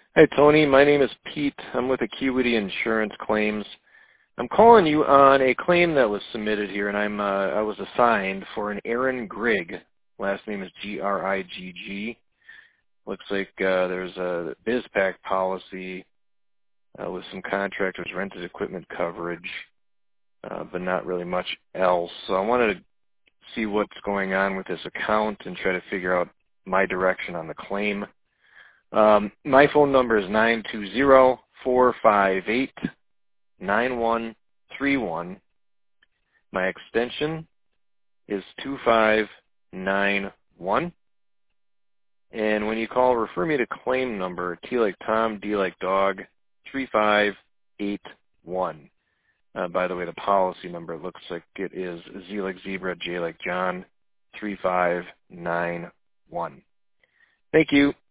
Hi, Tony. My name is Pete. I'm with Acuity Insurance Claims. I'm calling you on a claim that was submitted here, and I was assigned for an Aaron Grigg. Last name is Grigg. Looks like there's a BizPack policy with some contractors' rented equipment coverage, but not really much else. So I wanted to see what's going on with this account and try to figure out my direction on the claim. My phone number is 920-458-9131. My extension is 2591. And when you call, refer me to claim number T like Tom, D like Dog, 3581. By the way, the policy number looks like it is Z like Zebra, J like John, 3591. Thank you.